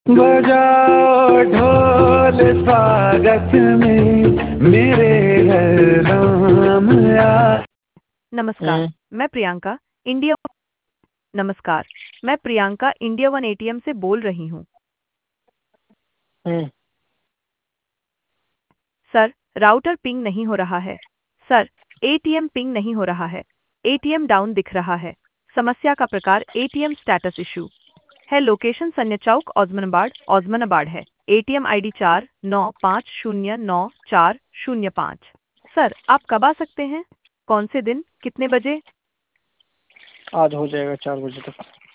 बजाओ ढोल स्वागत में मेरे घर राम आए। नमस्कार। मैं प्रियंका इंडिया नमस्कार। मैं प्रियंका इंडिया वन एटीएम से बोल रही हूँ। हम्म, सर, राउटर पिंग नहीं हो रहा है। सर, एटीएम पिंग नहीं हो रहा है। एटीएम डाउन दिख रहा है। समस्या का प्रकार एटीएम स्टेटस इशू है। लोकेशन संजय चौक ओस्मानाबाद है। ATM ID 49509405। सर, आप कब आ सकते हैं? कौन से दिन? कितने बजे? आज हो जाएगा 4 बजे तक।